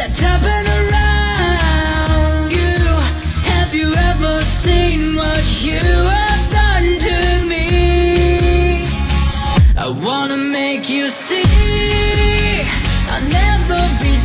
that's happened around you. Have you ever seen what you have done to me? I wanna make you see I'll never be